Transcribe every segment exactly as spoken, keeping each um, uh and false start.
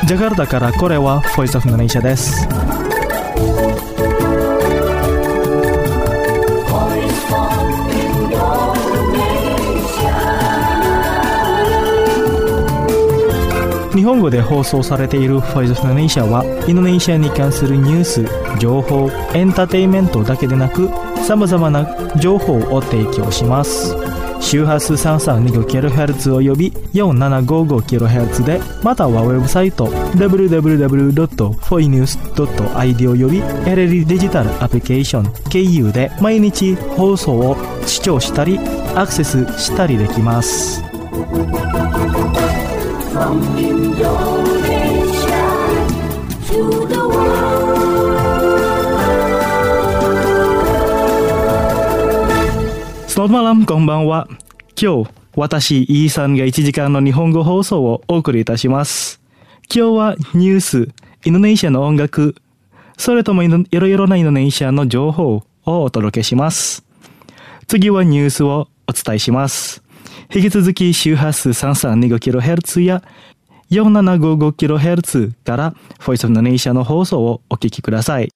ジャカルタからこれはボイスオブインドネシアです。日本語で放送されているボイスオブインドネシアはインドネシアに関するニュース、情報、エンターテインメントだけでなくさまざまな情報を提供します。周波数 さんさんにごキロヘルツ および よんななごごキロヘルツ で、またはウェブサイト ダブリューダブリューダブリュードットフォイニュースドットアイディー および エルエル デジタルアプリケーション ケーユー で毎日放送を視聴したりアクセスしたりできます。From Indonesia to the world. Selamat malam, konbanwa. 今日、私、イーさんがいちじかんの日本語放送をお送りいたします。今日はニュース、インドネシアの音楽、それともいろいろなインドネシアの情報をお届けします。次はニュースをお伝えします。引き続き周波数 さんさんにごキロヘルツ や よんななごごキロヘルツ からボイスオブインドネシアの放送をお聞きください。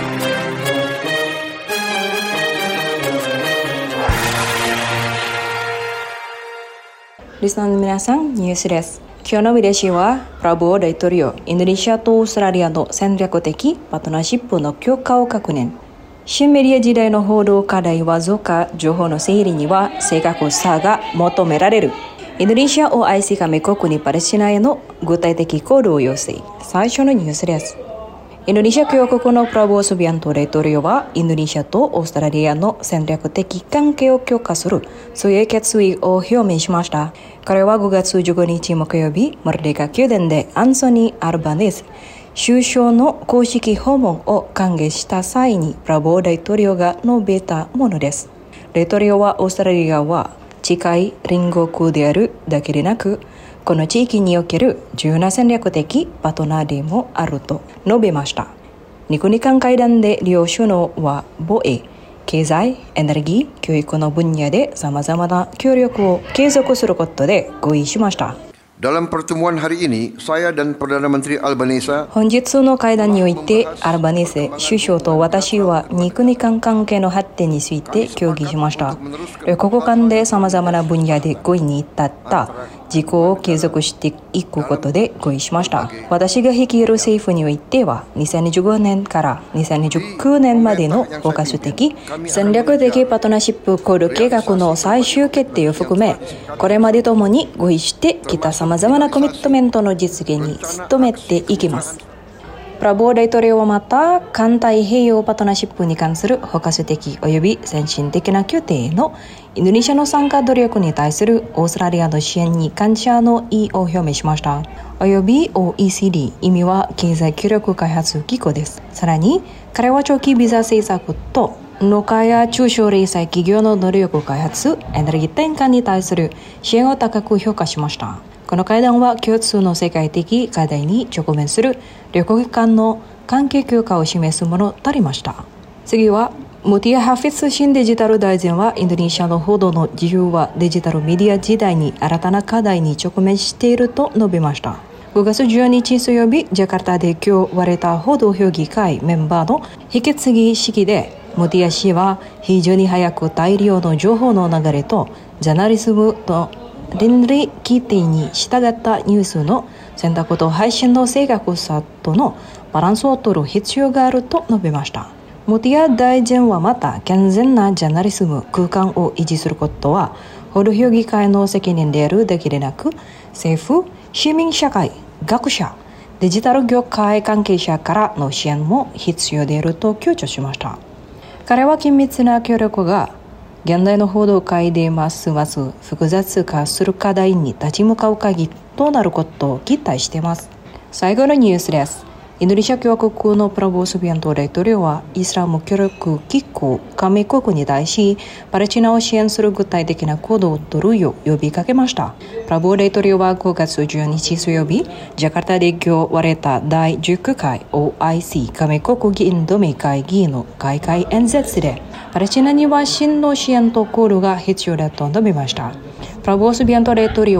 リスナーの皆さん、ニュースです。今日の見出しは、プラボー大統領、インドネシアとオーストラリアの戦略的パートナーシップの強化を確認。新メディア時代の報道課題は増加、情報の整理には正確さが求められる。インドネシア オーアイシー 加盟国にパレスチナへの具体的行動を要請。最初のニュースです。インドネシア共和国のプラボー・スビアント大統領は、インドネシアとオーストラリアの戦略的関係を強化する強い決意を表明しました。彼はごがつじゅうごにち木曜日、マルデカ宮殿でアンソニー・アルバネス首相の公式訪問を歓迎した際にプラボー大統領が述べたものです。大統領はオーストラリアは近い隣国であるだけでなく、この地域における重要な戦略的パートナーでもあると述べました。に国間会談で両首脳は防衛、経済、エネルギー、教育の分野で様々な協力を継続することで合意しました。 Dalam pertemuan hari ini, saya dan Perdana Menteri Albanese 本日の会談において、アルバネセ首相と私はに国間関係の発展について協議しました。両国間で様々な分野で合意に至った事項を継続していくことで合意しました。私が率いる政府においては、にせんにじゅうごねんからにせんにじゅうきゅうねんまでの包括的戦略的パートナーシップ交流計画の最終決定を含め、これまでともに合意してきた様々なコミットメントの実現に努めていきます。プラボー大統領はまた、環太平洋パートナーシップに関する包括的及び先進的な協定へのインドネシアの参加努力に対するオーストラリアの支援に感謝の意を表明しました。及び オーイーシーディー、意味は経済協力開発機構です。さらに、彼は長期ビザ政策と農家や中小零細企業の能力開発、エネルギー転換に対する支援を高く評価しました。この会談は共通の世界的課題に直面する両国間の関係強化を示すものとなりました。次は、ムティア・ハフィツ新デジタル大臣は、インドネシアの報道の自由はデジタルメディア時代に新たな課題に直面していると述べました。ごがつじゅうよっか水曜日、ジャカルタで今日割れた報道評議会メンバーの引き継ぎ式で、ムティア氏は非常に早く大量の情報の流れとジャーナリズムと倫理規定に従ったニュースの選択と配信の正確さとのバランスを取る必要があると述べました。ムティア大臣はまた、健全なジャーナリズム空間を維持することは報道評議会の責任であるだけでなく、政府、市民社会、学者、デジタル業界関係者からの支援も必要であると強調しました。彼は緊密な協力が現代の報道界でますます複雑化する課題に立ち向かう鍵となることを期待しています。最後のニュースです。インドネシア共和国のプラボー・スビアント大統領は、イスラム協力機構加盟国に対し、パレスチナを支援する具体的な行動を取るよう呼びかけました。プラボー大統領はごがつじゅうよっか水曜日、ジャカルタで今日割れただいじゅうきゅうかい オーアイシー 加盟国議員同盟会議員の開会演説で、パレスチナには真の支援と交流が必要だと述べました。プラボー・スビアント大統領は、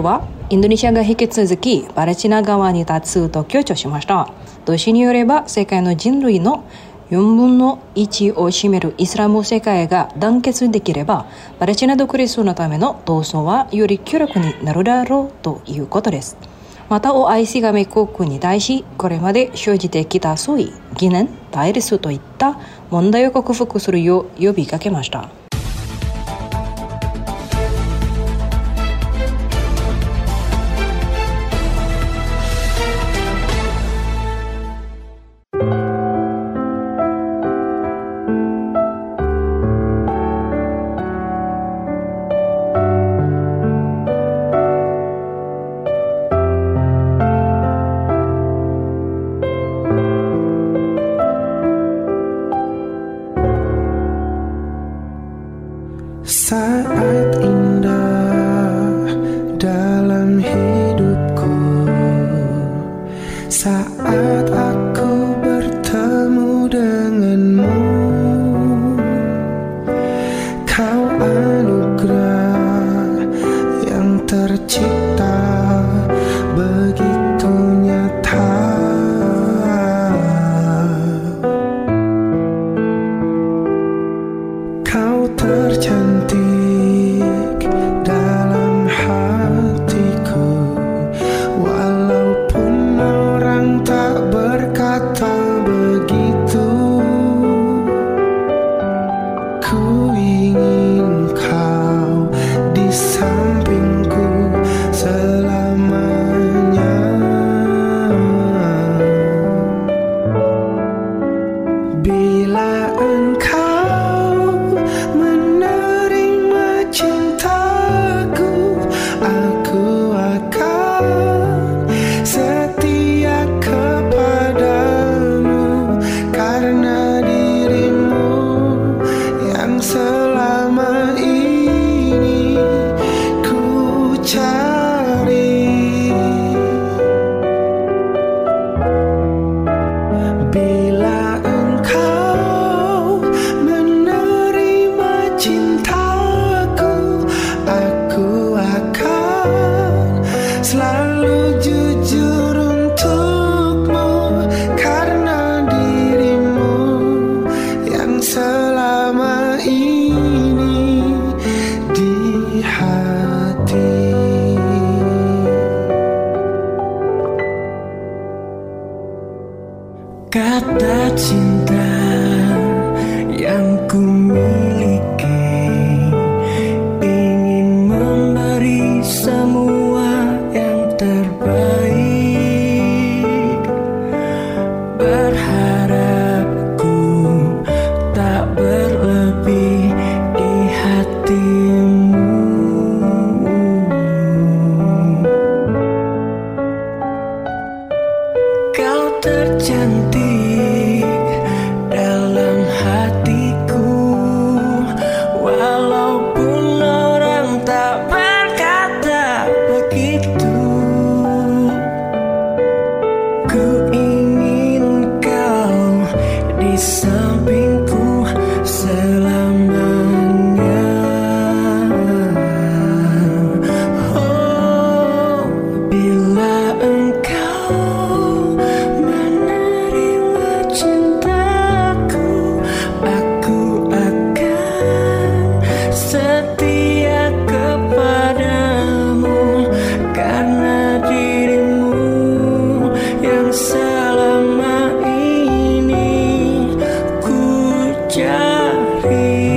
インドネシアが引き続きパレスチナ側に立つと強調しました。同氏によれば世界の人類のよんぶんのいちを占めるイスラム世界が団結できればパレスチナ独立のための闘争はより強力になるだろうということです。また オーアイシー 加盟国に対しこれまで生じてきた相違、疑念、対立といった問題を克服するよう呼びかけました。 Saat indah dalam hidupku, saat aku bertemu denganmu, kau anugerah yang tercipta begitu nyata. Kau tercantik dalam hatiku, walaupun orang tak berkata begitu. Ku ingin kau di sampingku selamanya. Bila engkau menerima cintaku, aku akan setia kepadamu, karena dirimu yang selama ini ku cari. Bila engkau menerima cintaku, aku akan selalu jujur untukmu, karena dirimu yang selama ini di hati. Kata cinta yang ku miliki, ingin memberi semua yang terbaik. Berharapku tak berlebih di hatimu. Kau tercantik dalam hatiku, walaupun orang tak berkata begitu. Ku ingin kau di sampingku selamanya. Oh, bila engkau menerima cintaku, aku akan setia kepadamu, karena dirimu yang selama ini ku cari.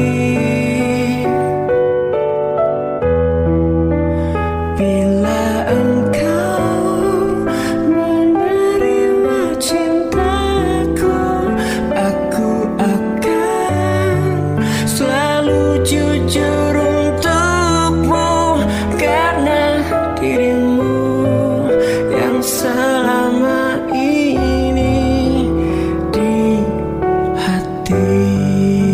Bila engkau menerima cintaku, aku akan selalu jujur untukmu, karena dirimu yang selama ini di hati.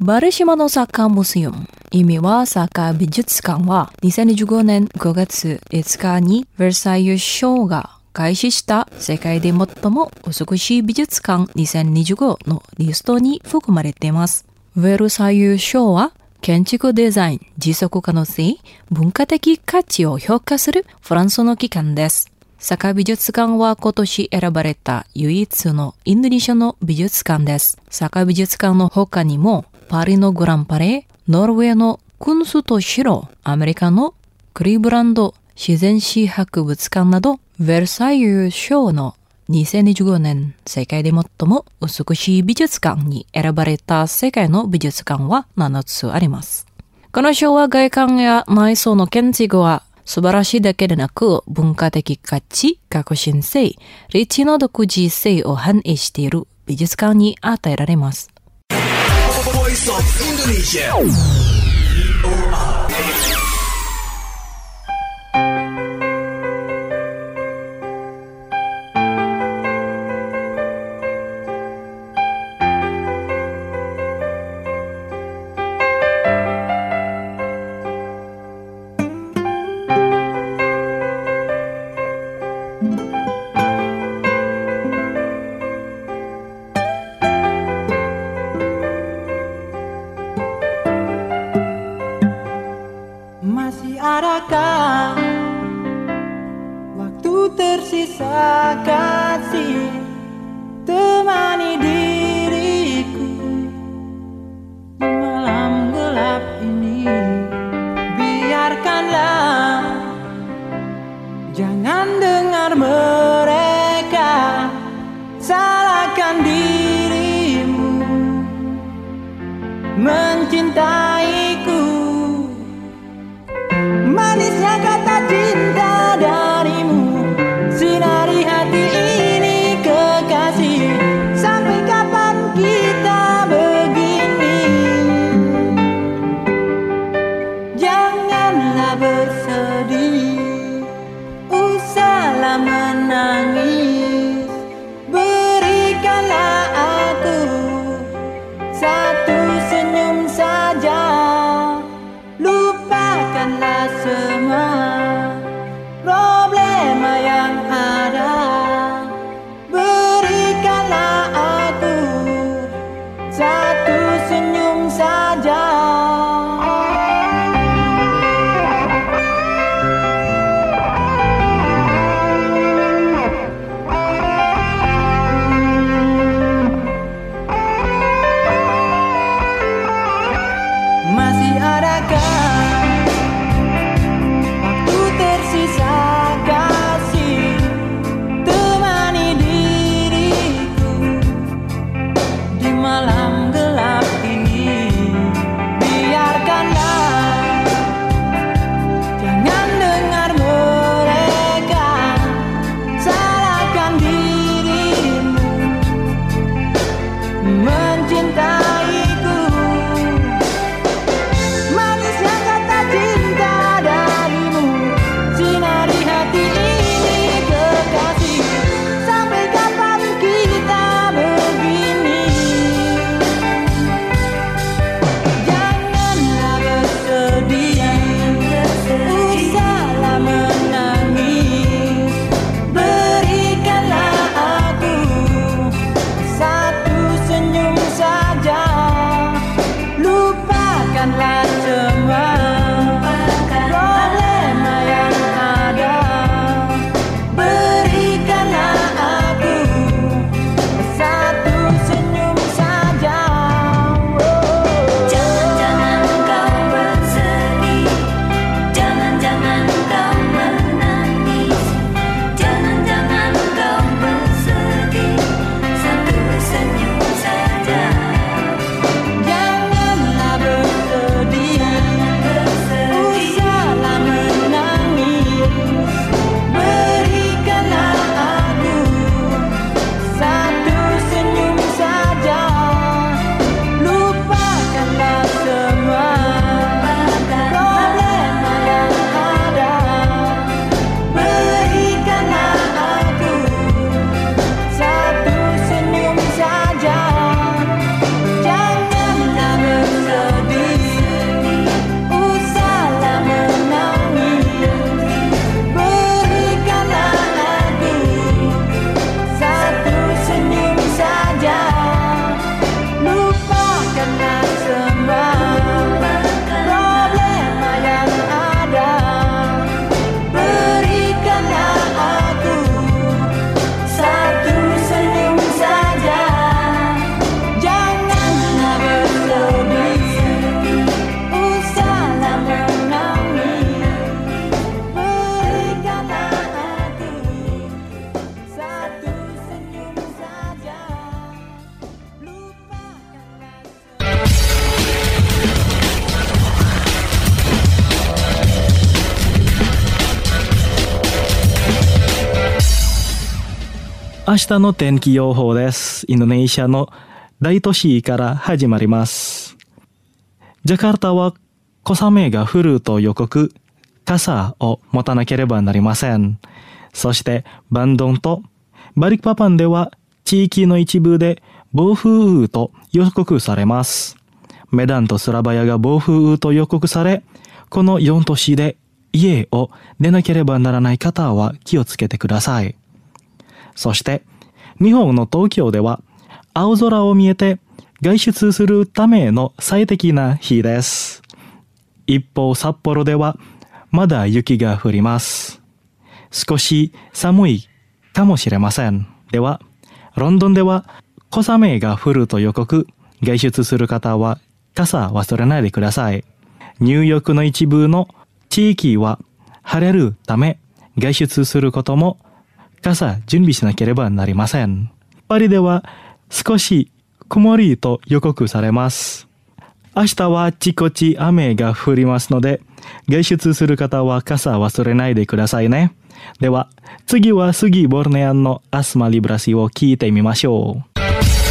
バル島のサッカームセウム、意味はサッカー美術館はにせんにじゅうごねんごがついつかにヴェルサイユ賞が開始した世界で最も美しい美術館にせんにじゅうごのリストに含まれています。ヴェルサイユ賞は建築デザイン、持続可能性、文化的価値を評価するフランスの機関です。サッカー美術館は今年選ばれた唯一のインドネシアの美術館です。サッカー美術館の他にも、パリのグランパレー、ノルウェーのクンスト城、アメリカのクリーブランド自然史博物館など、ヴェルサイユ賞のにせんにじゅうごねん世界で最も美しい美術館に選ばれた世界の美術館はななつあります。この賞は外観や内装の建築は素晴らしいだけでなく、文化的価値、革新性、歴史の独自性を反映している美術館に与えられます。 Voice of Indonesia. Masih adakah waktu tersisa kasih temani diriku di malam gelap ini. Biarkanlah, jangan dengar mereka salahkan dirimu mencintaiku. Manisnya kata cinta darimu, sinari hati ini kekasih. Sampai kapan kita begini? Janganlah bersedih, usahlah menangis. Berikanlah aku satu senyum saja. Lupakanlah semua problema yang ada. Berikanlah aku satu senyum saja. 明日の天気予報です。インドネシアの大都市から始まります。ジャカルタは小雨が降ると予告、傘を持たなければなりません。そしてバンドンとバリクパパンでは地域の一部で暴風雨と予告されます。メダンとスラバヤが暴風雨と予告され、このよん都市で家を出なければならない方は気をつけてください。そして日本の東京では青空を見えて外出するための最適な日です。一方札幌ではまだ雪が降ります。少し寒いかもしれません。ではロンドンでは小雨が降ると予告、外出する方は傘忘れないでください。ニューヨークの一部の地域は晴れるため外出することも傘準備しなければなりません。パリでは少し曇りと予告されます。明日はあちこち雨が降りますので、外出する方は傘忘れないでくださいね。では次はスギボルネアンのアスマリブラシを聞いてみましょう。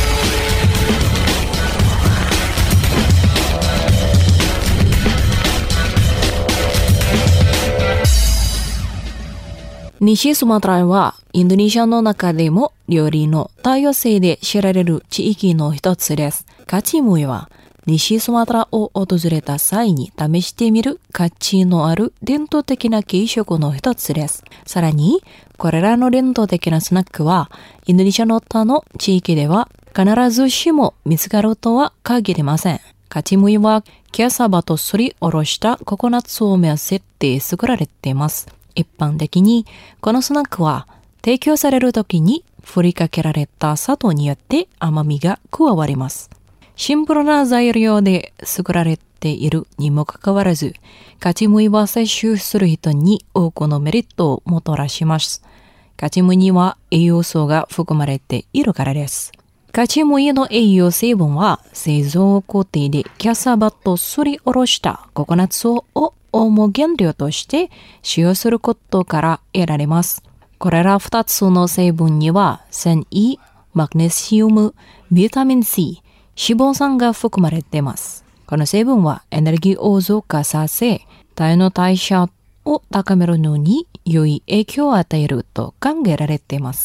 西スマトラはインドネシアの中でも料理の多様性で知られる地域の一つです。カチムイは西スマトラを訪れた際に試してみる価値のある伝統的な軽食の一つです。さらに、これらの伝統的なスナックはインドネシアの他の地域では必ずしも見つかるとは限りません。カチムイはキャサバとすりおろしたココナッツを目せて作られています。一般的にこのスナックは提供されるときに振りかけられた砂糖によって甘みが加わります。シンプルな材料で作られているにもかかわらず、カチムイは摂取する人に多くのメリットをもたらします。カチムイには栄養素が含まれているからです。カチムイの栄養成分は製造工程でキャサバとすりおろしたココナッツを主原料として使用することから得られます。これらふたつの成分には繊維、マグネシウム、ビタミン C、脂肪酸が含まれています。この成分はエネルギーを増加させ、体の代謝を高めるのに良い影響を与えると考えられています。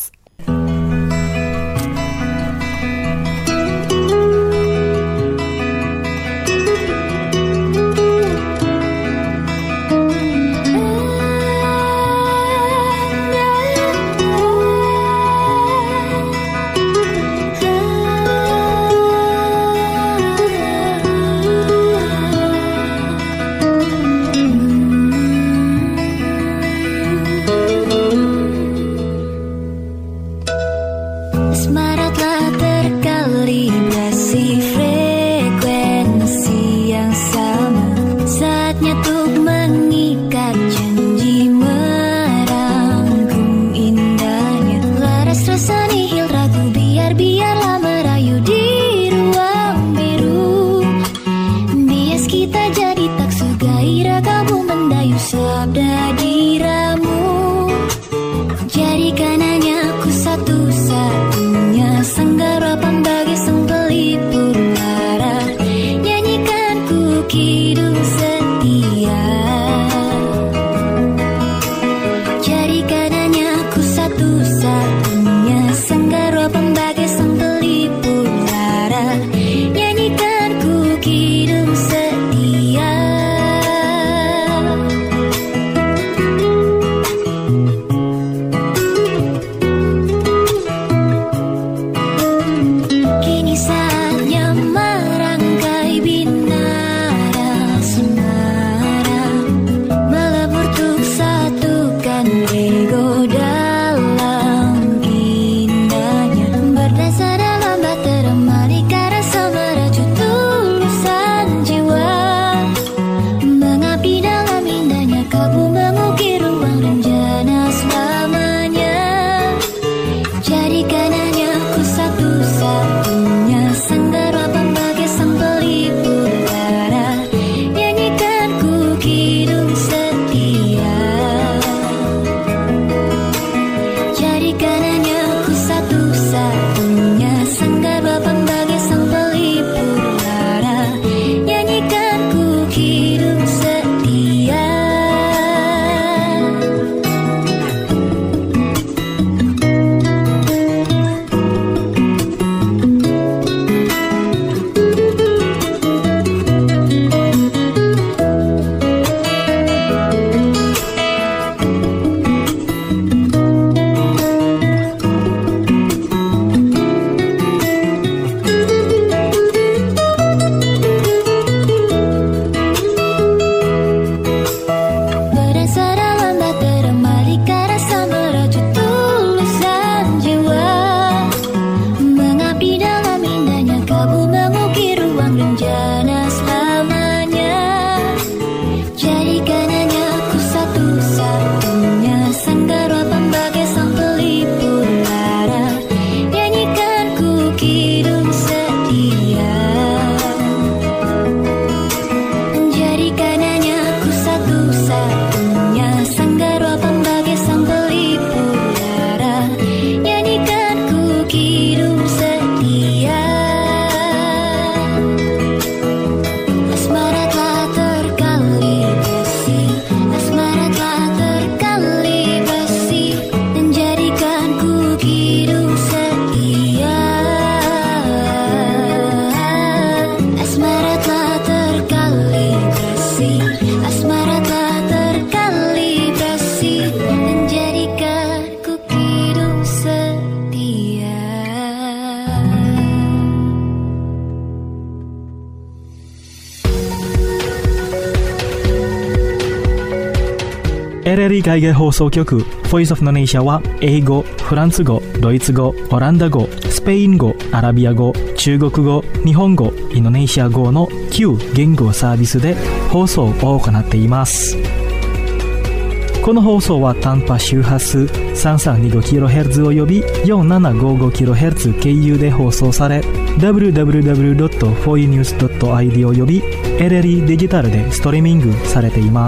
リー海外放送局 Voice of Indonesia は英語、フランス語、ドイツ語、オランダ語、スペイン語、アラビア語、中国語、日本語、インドネシア語のきゅう言語サービスで放送を行っています。この放送は短波周波数 さんさんにごキロヘルツ および よんななごごキロヘルツ 経由で放送され ダブリューダブリューダブリュードットフォーユーニュースドットアイディー および エルエルイー デジタルでストリーミングされています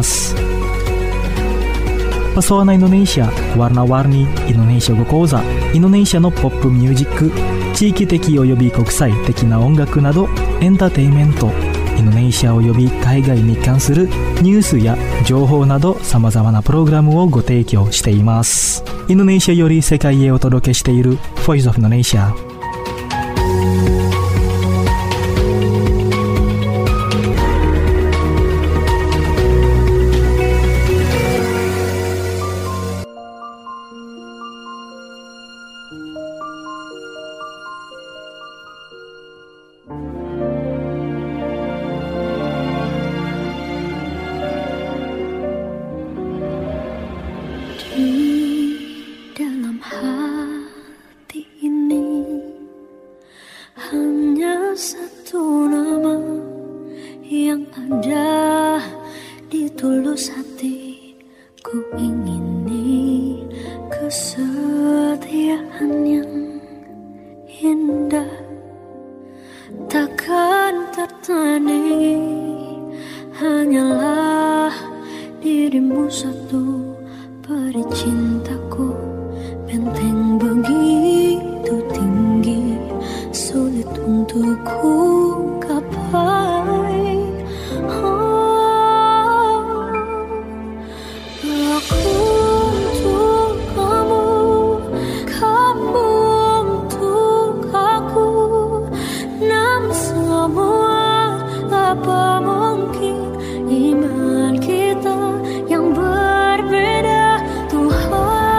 。Pesona Indonesia, Warna-warni Indonesia語講座、インドネシアのポップミュージック、地域的および国際的な音楽などエンターテインメント、インドネシアおよび海外に関するニュースや情報など様々なプログラムをご提供しています。インドネシアより世界へお届けしている Voice of Indonesia。 Iman kita yang berbeda Tuhan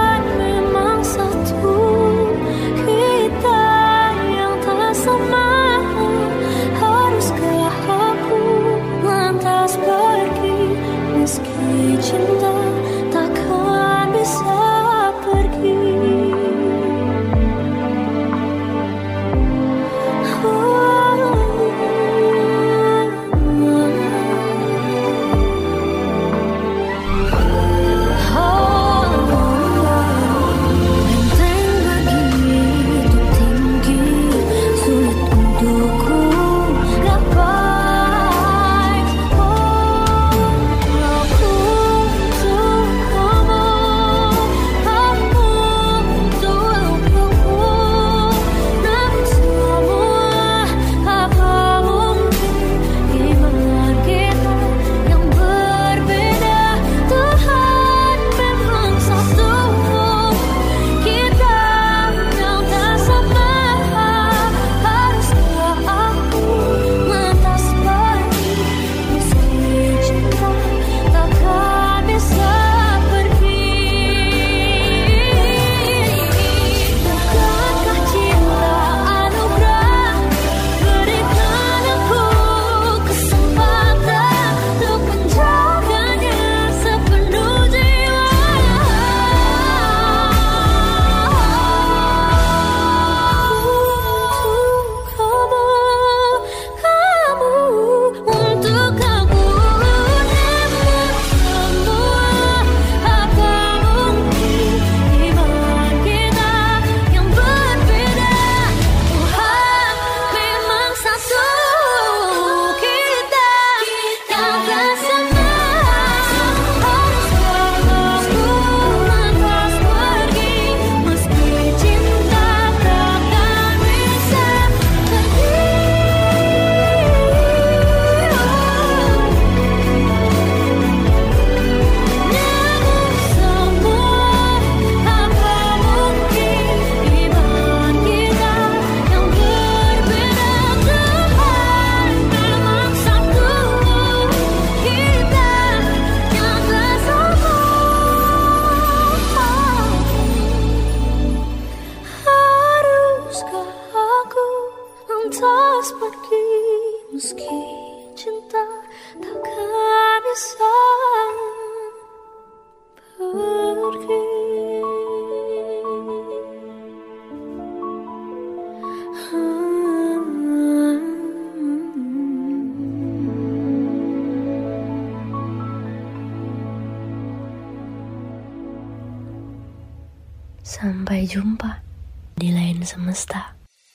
Sampai jumpa di lain semesta.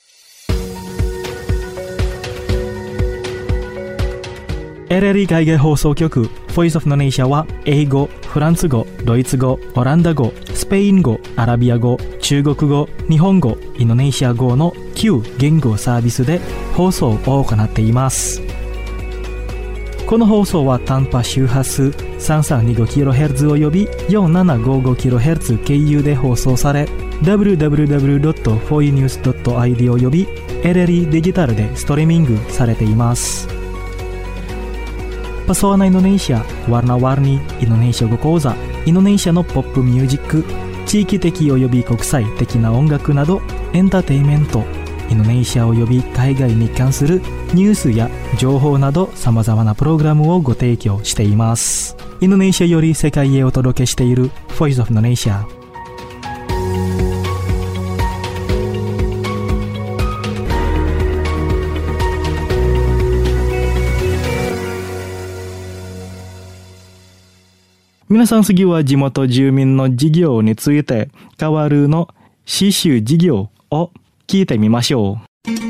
エルエルイー 海外放送局 Voice of Indonesia は英語、フランス語、ドイツ語、オランダ語、スペイン語、アラビア語、中国語、日本語、インドネシア語のきゅう言語サービスで放送を行っています。この放送は短波周波数 さんさんにごキロヘルツ 及び よんななごごキロヘルツ 経由で放送され ダブリューダブリューダブリュードットフォーユーニュースドットアイディー 及び エルエルイー デジタルでストリーミングされています。Pesona Indonesia, warna-warni Indonesia語講座、インドネシアのポップミュージック、地域的及び国際的な音楽などエンターテインメント、インドネシア及び海外に関するニュースや情報などさまざまなプログラムをご提供しています。インドネシアより世界へお届けしている Voice of Indonesia。皆さん、次は地元住民の事業について変わるの刺繍事業を聞いてみましょう。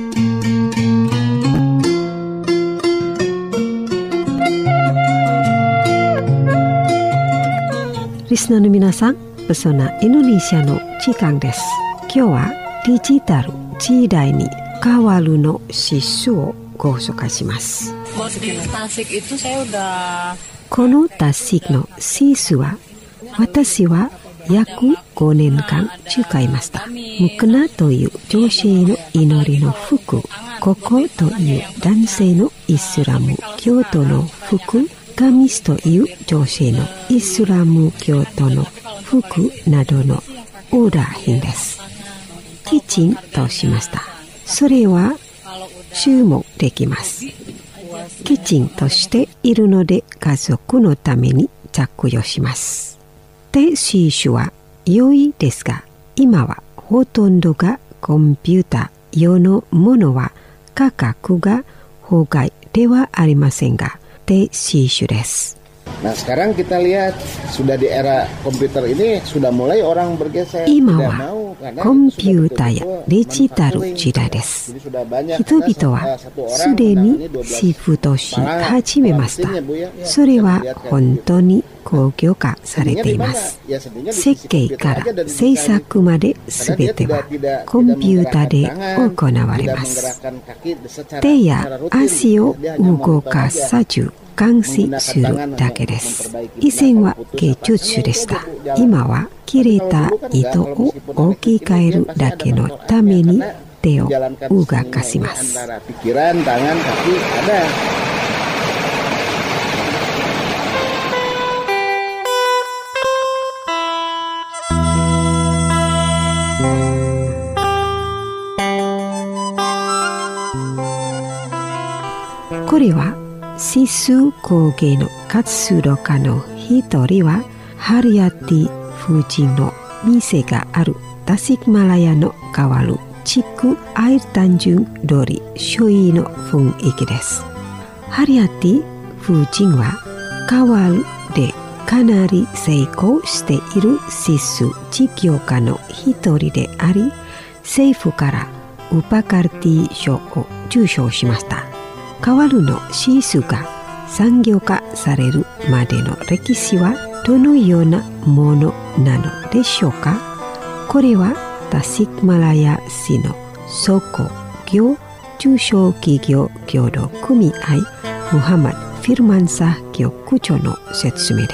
リスナーの皆さん、ペソナインドネシアの時間です。今日はデジタル時代に変わるの刺繍をご紹介します。このタシックの刺繍は私は約ごねんかん使いました。ムクナという女性の祈りの服、ココという男性のイスラム教徒の服、ガミスという女性のイスラム教徒の服などのオーダー品です。きちんとしました。それは注文できます。きちんとしているので家族のために着用します。手刺繍は良いですが、今はほとんどがコンピューター用のものは価格が法外ではありませんが、手刺繍です。 Nah, sekarang kita lihat sudah di era komputer ini sudah mulai orang bergeser. 今はコンピューターやデジタル時代です。人々はすでにシフトし始めました。それは本当に工業化されています。設計から制作まで全てはコンピューターで行われます。手や足を動かさず監視するだけです。以前は芸術でした。今は切れた糸を置き換えるだけのために手を動かします。これは刺繍工芸の活動家の一人はハリアティ夫人の店があるタシックマラヤの変わる地区アイルタンジュン通り周囲の雰囲気です。ハリアティ夫人は変わるでかなり成功している刺繍事業家の一人であり、政府からウパカルティ賞を受賞しました。カワルの刺繍が産業化されるまでの歴史はどのようなものなのでしょうか。これはタシックマラヤ市の倉庫業中小企業協同組合ムハマド・フィルマンサ局長の説明です。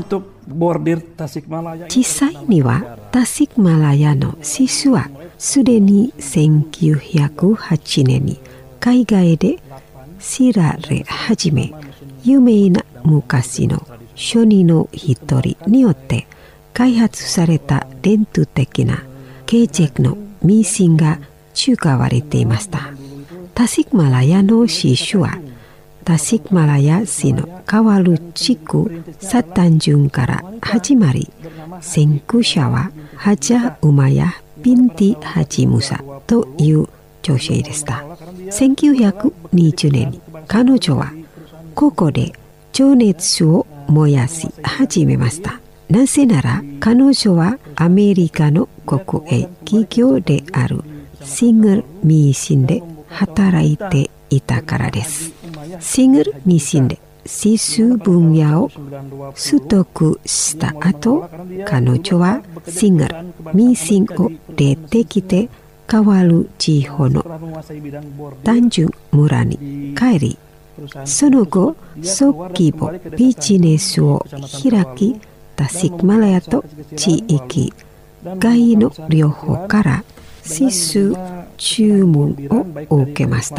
実際にはタシックマラヤの刺繍はすでにせんきゅうひゃくはちねんに海外で知られ始め、有名な昔の商人の一人によって開発された伝統的なケーチェックのミシンが使われていました。タシックマラヤの刺繍はタシックマラヤ市のカワル地区サタンジュンから始まり、 先駆者はハジャ・ウマヤ・ビンティ・ハジ・ムサという女性でした。せんきゅうひゃくにじゅうねんに彼女はここで情熱を燃やし始めました。なぜなら彼女はアメリカの国営企業であるシングルミーシンで働いていたからです。シングルミーシンで刺繍分野を取得した後、彼女はシングルミーシンを出てきて変わる地方の単純村に帰り、その後小規模ビジネスを開き、タシックマラヤと地域外の両方から刺繍注文を受けました。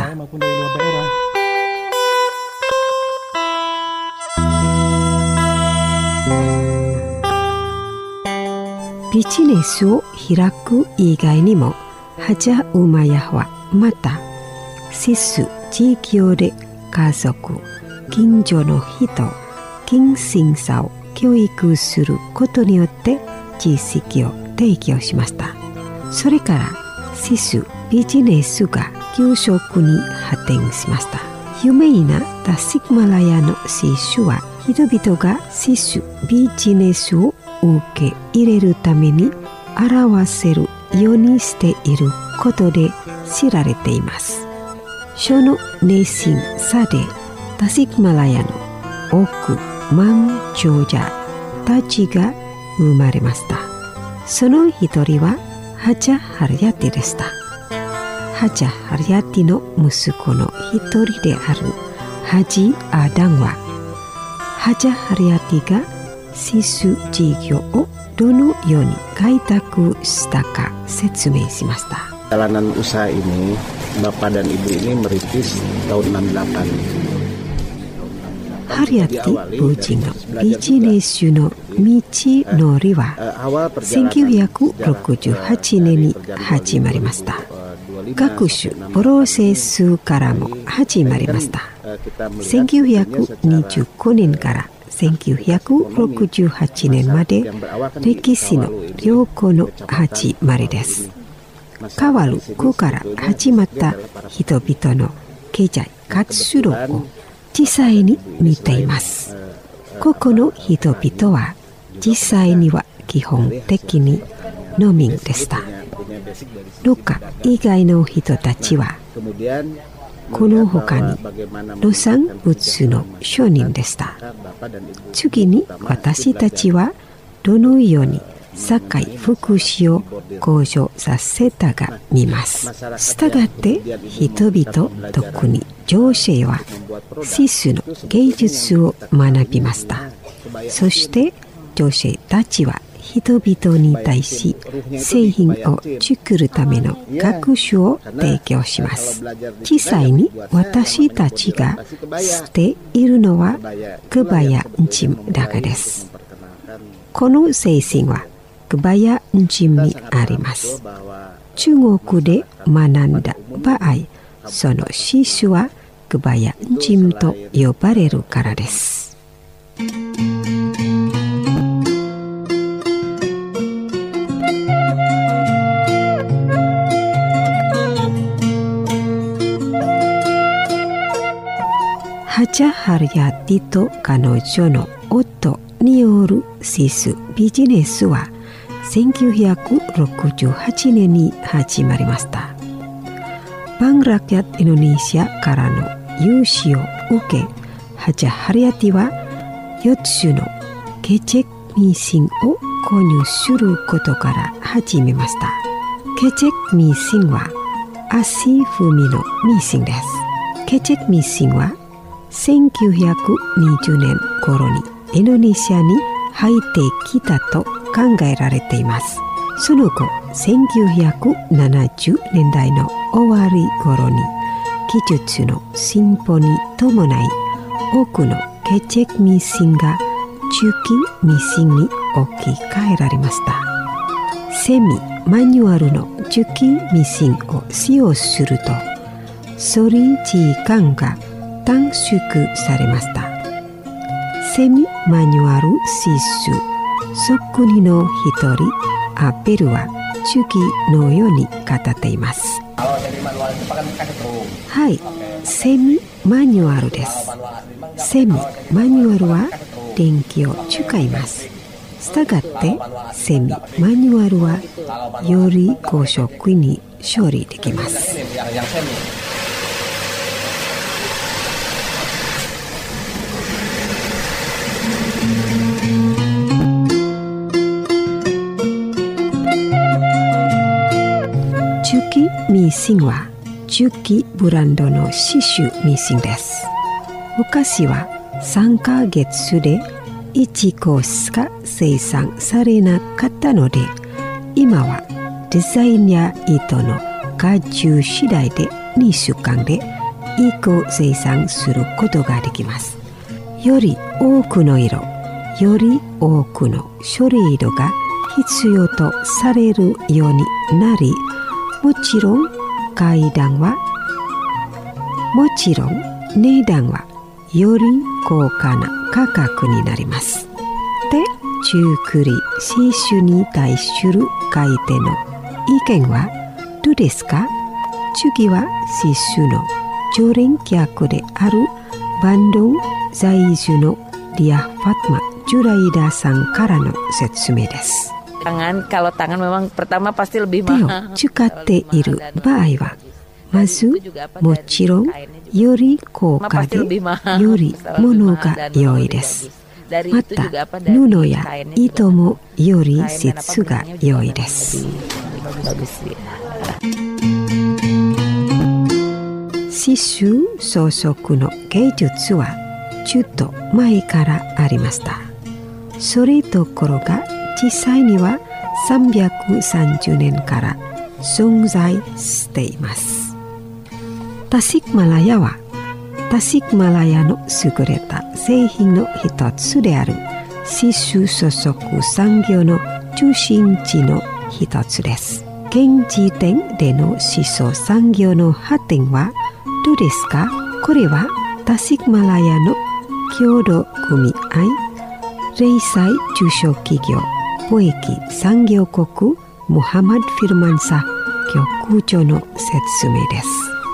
ビジネスを開く以外にも、ハジャ・ウマヤはまた刺繍事業で家族、近所の人、近親者を教育することによって実績を提供しました。それから刺繍ビジネスが急速に発展しました。有名なタシックマラヤの刺繍は、人々が刺繍ビジネスを受け入れるために表せるようにしていることで知られています。その熱心さでタシックマラヤの億万長者たちが生まれました。その一人はハジャ・ハリヤティでした。ハジャ・ハリヤティの息子の一人であるハジ・アダンは、ハジャ・ハリヤティが刺繍事業をどのように開拓したか説明しました。 Jalanan usaha ini, Bapak dan Ibu ini merintis tahun enam puluh delapan. ハリヤティ夫人のビジネスの道のりはせんきゅうひゃくろくじゅうはちねんに始まりました。学習プロセスからも始まりました。せんきゅうひゃくにじゅうごねんからせんきゅうひゃくろくじゅうはちねんまで歴史の良好の始まりです。変わる子から始まった人々の経済活動を実際に見ています。ここの人々は実際には基本的に農民でした。農家以外の人たちはこの他に農産物の商人でした。次に私たちはどのように社会福祉を向上させたか見ます。したがって人々、特に女性は刺繍の芸術を学びました。そして女性たちは人々に対し製品を作るための学習を提供します。実際に私たちが知っているのはクバヤンチムだけです。この精神はクバヤンチムにあります。中国で学んだ場合、その刺繍はクバヤンチムと呼ばれるからです。ハジャ・ハリヤティと彼女の夫による刺繍ビジネスはせんきゅうひゃくろくじゅうはちねんに始まりました。バングラキャットインドネシアからの融資を受け、ハジャ・ハリヤティはよっつのケチェクミシンを購入することから始めました。ケチェクミシンは足踏みのミシンです。ケチェクミシンはせんきゅうひゃくにじゅうねん頃にインドネシアに入ってきたと考えられています。その後、せんきゅうひゃくななじゅうねんだいの終わり頃に技術の進歩に伴い、多くのケチェクミシンが中期ミシンに置き換えられました。セミマニュアルの中期ミシンを使用すると、処理時間が短縮されました。セミマニュアル刺繍そっくりの一人アペルはチュキのように語っています。はい、セミマニュアルです。セミマニュアルは電気を使います。したがってセミマニュアルはより高速に処理できます。チュキミシンはチュキブランドの刺繍ミシンです。昔はさんかげつでいちこしか生産されなかったので、今はデザインや糸の荷重次第でにしゅうかんでいっこ生産することができます。より多くの色、より多くの処理色が必要とされるようになり、もちろん階段はもちろん値段はより高価な価格になります。で、中くり刺繍に対する買い手の意見はどうですか？次は刺繍の常連客であるバンドン在住のリア・ファトマ・ジュライダさんからの説明です。 Tangan, kalau tangan memang pertama pasti lebih 手を mahal. 使っている場合は、まずもちろんより高価でより物が良いです。また布や糸もより質が良いです。刺繍装飾の芸術はちょっと前からありました。それどころが実際にはさんびゃくさんじゅうねんから存在しています。タシックマラヤはタシックマラヤの優れた製品の一つである刺繍装飾産業の中心地の一つです。現時点での刺繍産業の発展はどうですか？これはタシックマラヤの協同組合、零細中小企業貿易産業国ムハマド・フィルマンサ局長の説明です。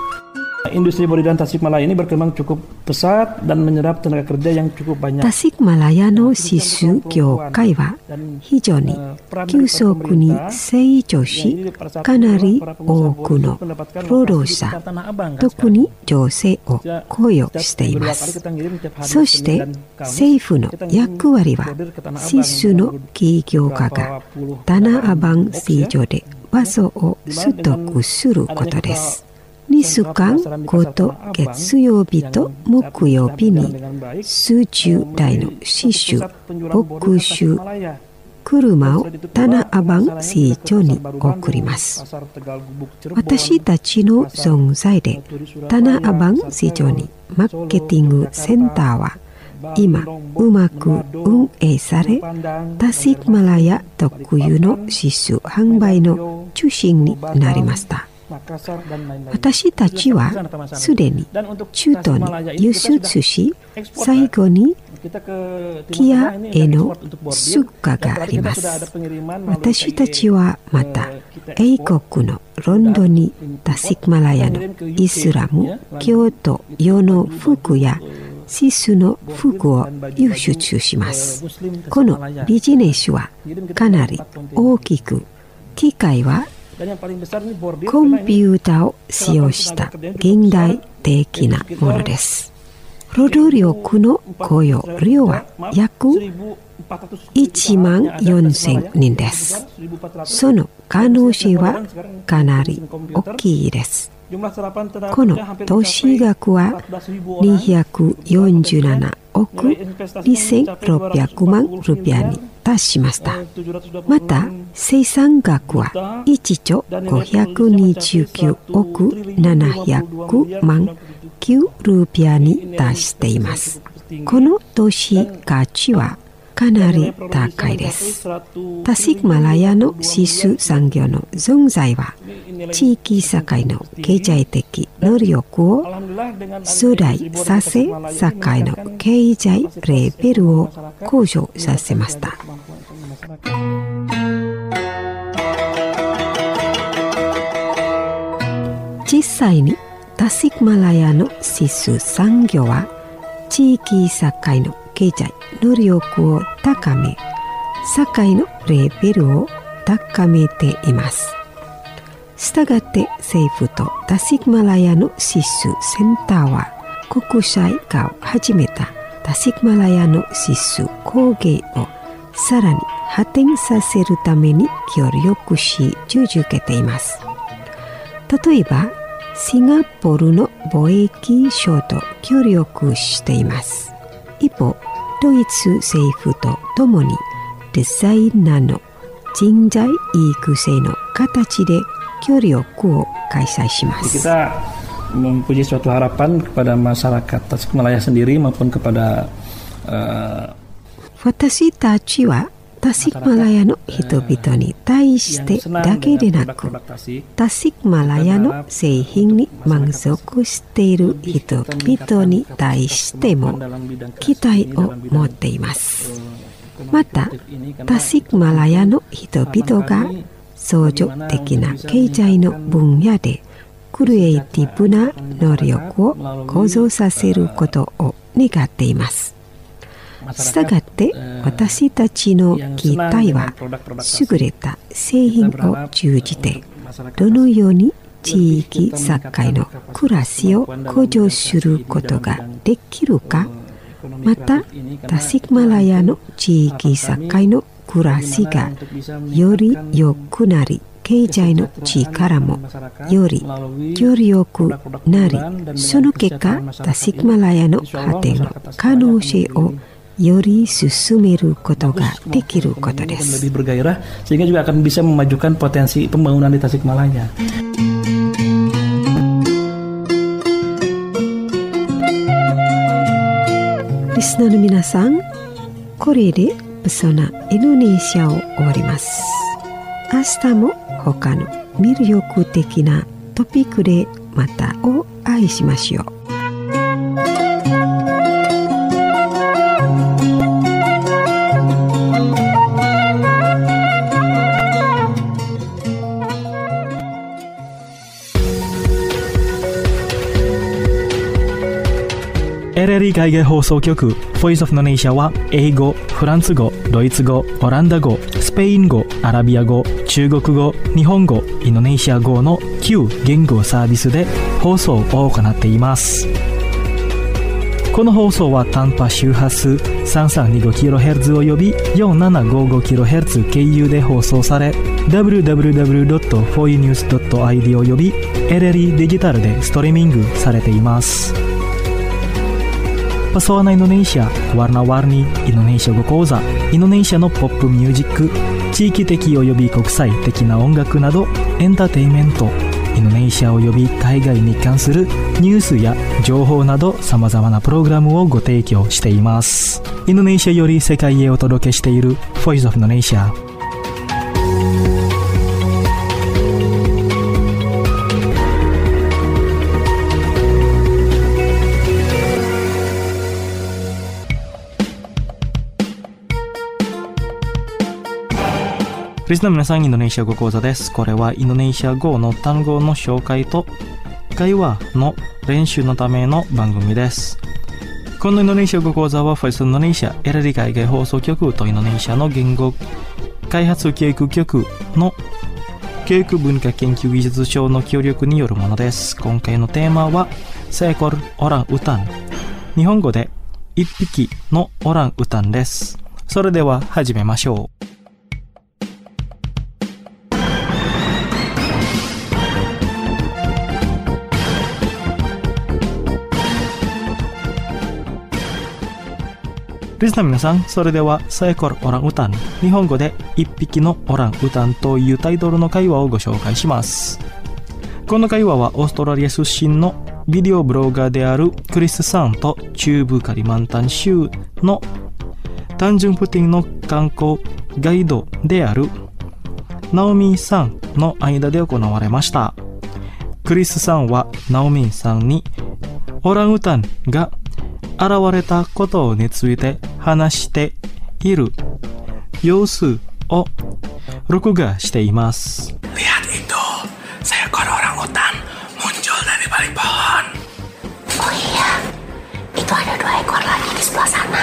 Industri bodi dan Tasikmalaya ini berkembang cukup pesat dan menyerap tenaga kerja yang cukup banyak. タシックマラヤの刺繍業界は非常に急速に成長し、かなり多くの労働者、特に女性を雇用しています。そして政府の役割は刺繍の企業家がタナアバン市場で場所を取得することです。にしゅうかんごと月曜日と木曜日に数十台の刺繍、牧繍、車をタナアバン市場に送ります。私たちの存在でタナアバン市場にマーケティングセンターは今うまく運営され、タシックマラヤ特有の刺繍販売の中心になりました。私たちはすでに中東に輸出し、最後にキアへの出荷があります。私たちはまた英国のロンドンにタシックマラヤのイスラム教徒用の服や刺繍の服を輸出します。このビジネスはかなり大きく、機械はコンピューターを使用した現代的なものです。労働力の雇用量は約いちまんよんせんにんです。その可能性はかなり大きいです。この投資額はにひゃくよんじゅうななおくにせんろっぴゃくまんルピアに達しました。また生産額はいちちょごひゃくにじゅうきゅうおくななひゃくまんきゅうルピアに達しています。この投資価値はかなり高いです。タシックマラヤの刺繍産業の存在は地域社会の経済的能力を増大させ、社会の経済レベルを向上させました。 実際にタシックマラヤのシス産業は地域社会の経済能力を高め、社会のレベルを高めています。したがって政府とタシックマラヤのシスセンターは国際化を始めたタシックマラヤのシス工芸をさらに発展させるために協力し続けています。例えばシンガポールの貿易省と協力しています。一方、ドイツ政府とともにデザイナーの人材育成の形で協力を開催します。 Kita mempunyai suatu harapan kepada masyarakat Tasikmalaya sendiri maupun kepada uh, 私たちはタシックマラヤの人々に対してだけでなく、タシックマラヤの製品に満足している人々に対しても期待を持っています。また、タシックマラヤの人々が創造的な経済の分野でクリエイティブな能力を向上させることを願っています。したがって私たちの期待は優れた製品を通じてどのように地域社会の暮らしを向上することができるか、またタシックマラヤの地域社会の暮らしがより良くなり、経済の力もより強力なり、その結果タシックマラヤの発展の可能性をより進めることができることです。 lebih bergairah sehingga juga akan bisa memajukan potensi pembangunan di Tasikmalaya. リスナーの皆さん、これでプソナインドネシアを終わります。明日も他の魅力的なトピックでまたお会いしましょう。 エルエルイ 海外放送局 Voice of Indonesia は英語、フランス語、ドイツ語、オランダ語、スペイン語、アラビア語、中国語、日本語、インドネシア語のきゅう言語サービスで放送を行っています。この放送は短波周波数 さんさんにごキロヘルツ および よんななごごキロヘルツ 経由で放送され ダブリューダブリューダブリュードットフォーユーニュースドットアイディー および エルエルイ デジタルでストリーミングされています。Pesona Indonesia, warna-warni Indonesia語講座、インドネシアのポップミュージック、地域的および国際的な音楽などエンターテインメント、インドネシアおよび海外に関するニュースや情報など様々なプログラムをご提供しています。インドネシアより世界へお届けしている Voice of Indonesia。リスナーの皆さん、インドネシア語講座です。これはインドネシア語の単語の紹介と会話の練習のための番組です。このインドネシア語講座は Voice of Indonesia エルエルイ 海外放送局とインドネシアの言語開発教育局の教育文化研究技術省の協力によるものです。今回のテーマはセコルオランウタン、日本語で一匹のオランウタンです。それでは始めましょう。リスナーの皆さん、それではセコルオランウタン、日本語で一匹のオランウタンというタイトルの会話をご紹介します。この会話はオーストラリア出身のビデオブロガーであるクリスさんと中部カリマンタン州のタンジュンプティンの観光ガイドであるナオミさんの間で行われました。クリスさんはナオミさんにオランウタンが現れたことについて話している様子を録画しています。 Lihat itu, seekor orangutan muncul dari balik pohon. Oh iya, itu ada dua ekor lagi di sebelah sana.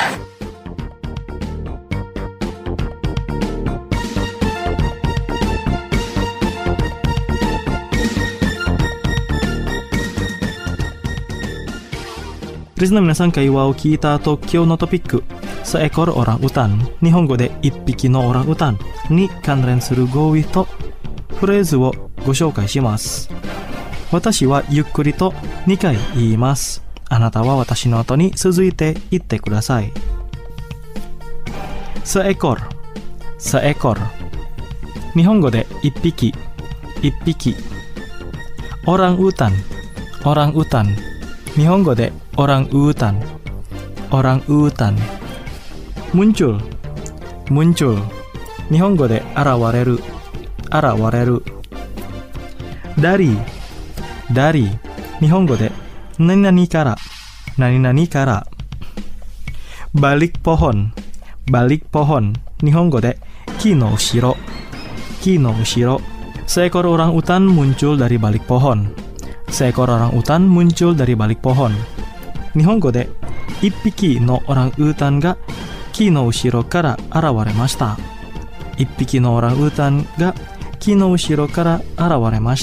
Listener 皆さん、会話を聞いた後、今日のトピック、seekor orang utan、日本語で一匹のオランウータンに関連する語彙とフレーズをご紹介します。私はゆっくりとにかい言います。あなたは私の後に続いて言ってください。seekor、seekor、日本語で一匹、一匹。オランウータン、オランウータン、日本語でorang utan, orang utan。 muncul, muncul、 日本語で現れる、現れる。dari, dari、 日本語で何々から、何々から。balik pohon, balik pohon、 日本語で木の後ろ、木の後ろ。seekor orang utan muncul dari balik pohon、 seekor orang utan muncul dari balik pohon。日本語で一匹のオランウータンが木の後ろから現れました。一匹のオランウータンが木の後ろから現れました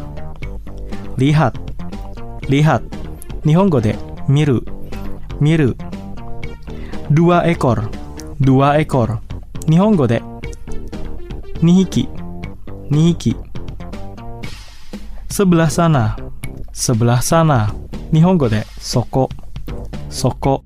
。lihat、lihat、 日本語で見る、見る。dua ekor、dua ekor、 日本語でにひき、にひき。sebelah sana、sebelah sana、 日本語でそこ、そこ。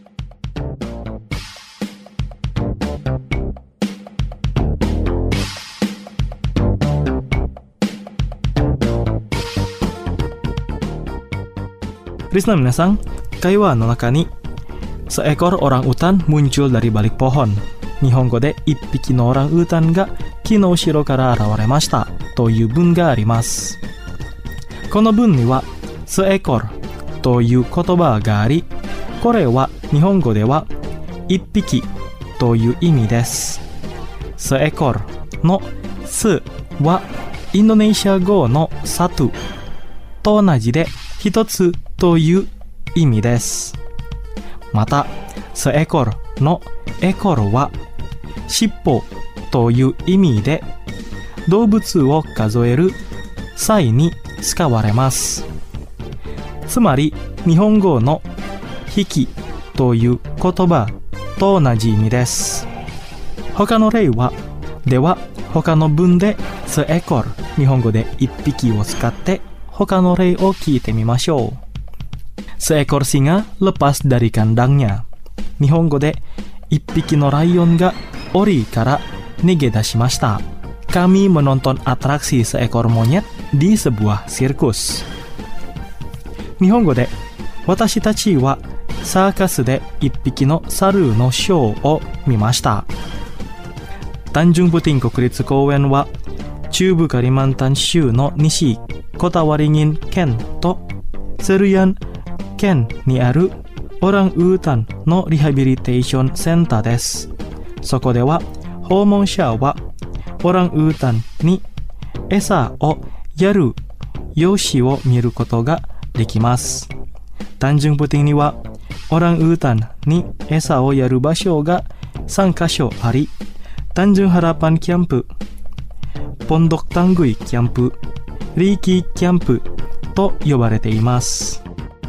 リスナーの皆さん、会話の中に seekor orang utan muncul dari balik pohon、 日本語で一匹のオランウータンが木の後ろから現れましたという文があります。この文には seekor という言葉があり、これは日本語では一匹という意味です。seekor のすはインドネシア語のサトゥと同じで一つという意味です。また seekor のエコルは尻尾という意味で動物を数える際に使われます。つまり日本語の引きという言葉と同じ意味です。他の例は、では他の文で seekor 日本語で一匹を使って他の例を聞いてみましょう。seekor singa lepas dari kandangnya、 日本語で一匹のライオンが檻から逃げ出しました。Kami menonton atraksi seekor monyet di sebuah sirkus。 日本語で私たちはサーカスで一匹の猿のショーを見ました。Tanjung Puting 国立公園は中部カリマンタン州の西コタワリニン県とセルヤン県にあるオランウータンのリハビリテーションセンターです。そこでは訪問者はオランウータンに餌をやる様子を見ることができます。Tanjung Putingにはオランウータンに餌をやる場所がさんカ所あり、Tanjung Harapan キャンプ、Pondok Tanggui キャンプ、Riki キャンプと呼ばれています。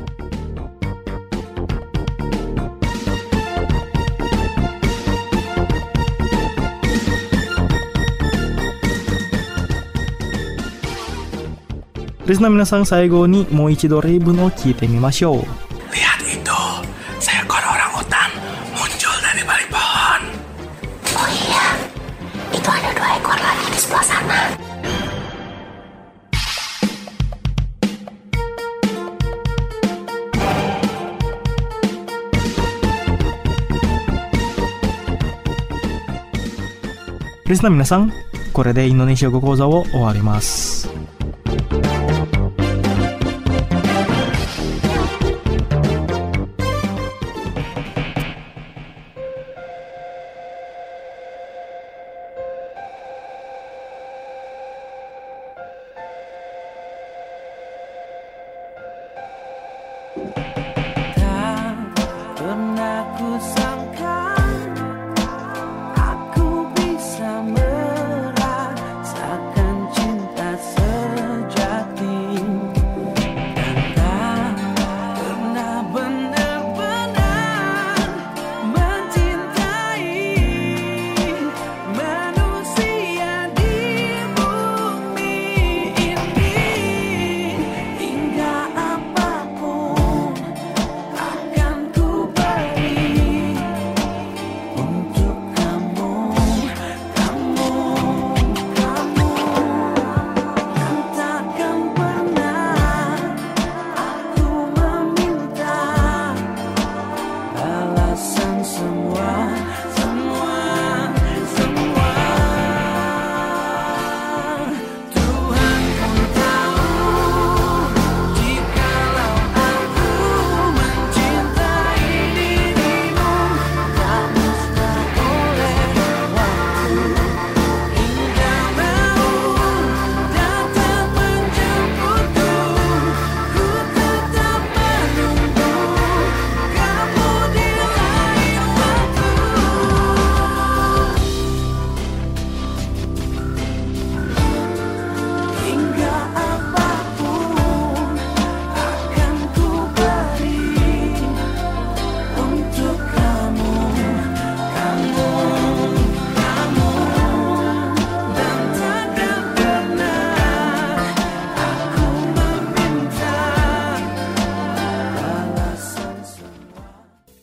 リスナー皆さん、最後にもう一度例文を聞いてみましょう。 Lihat itu, seekor orangutan muncul dari balik pohon. Oh iya, itu ada dua ekor lagi di sebelah sana. Listener 皆さん、これでインドネシア語講座を終わります。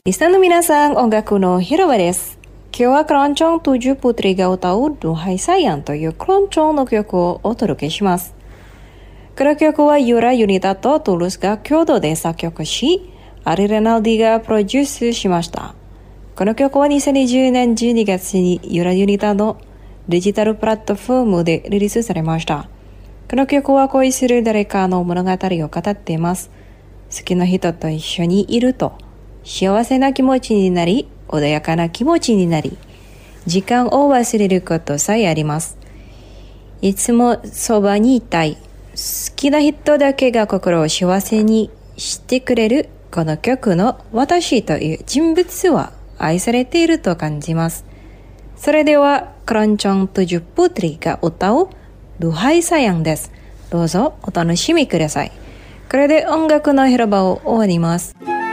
リスナーの皆さん、音楽の広場です。今日はクロンチョンとじゅうプトリが歌うドゥハイサイアンというクロンチョンの曲をお届けします。この曲はユラ・ユニタとトゥルスが共同で作曲し、アリ・レナルディがプロデュースしました。この曲はにせんにじゅうねんじゅうにがつにユラ・ユニタのデジタルプラットフォームでリリースされました。この曲は恋する誰かの物語を語っています。好きな人と一緒にいると幸せな気持ちになり、穏やかな気持ちになり、時間を忘れることさえあります。いつもそばにいたい、好きな人だけが心を幸せにしてくれるこの曲の私という人物は愛されていると感じます。それではクロンチョンとじゅうプトリが歌うドゥハイサイアンです。どうぞお楽しみください。これで音楽の広場を終わります。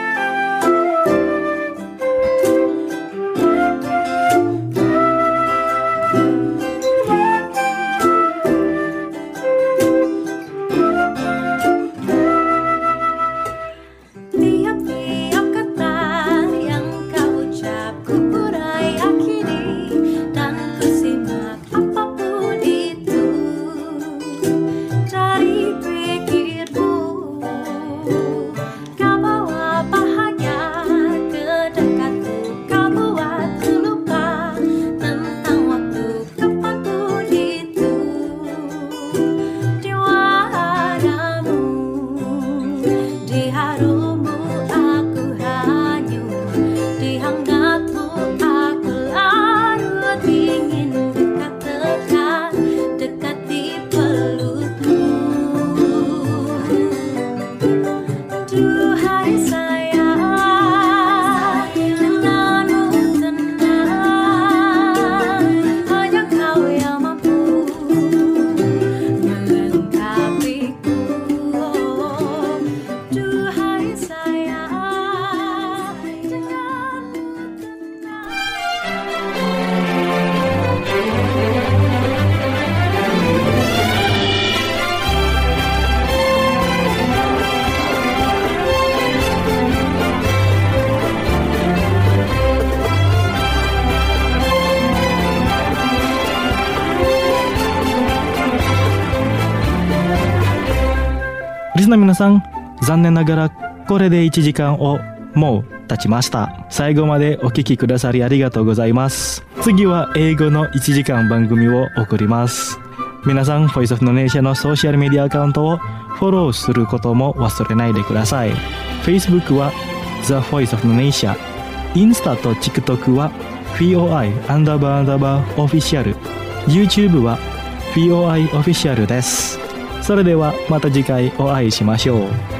リスナーの皆さん、残念ながらこれでいちじかんをもう経ちました。最後までお聞きくださりありがとうございます。次は英語のいちじかん番組を送ります。皆さん、Voice of Indonesiaのソーシャルメディアアカウントをフォローすることも忘れないでください。Facebook は The Voice of Indonesia、インスタと TikTok は フィーオーアイ アンダーバーアンダーバーオフィシャル、YouTube は フィーオーアイ オフィシャルです。それではまた次回お会いしましょう。